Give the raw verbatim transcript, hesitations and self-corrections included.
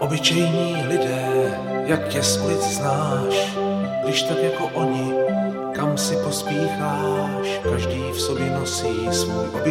Obyčejní lidé, jak tě z ulic znáš, když tak jako oni, kam si pospícháš, každý v sobě nosí svůj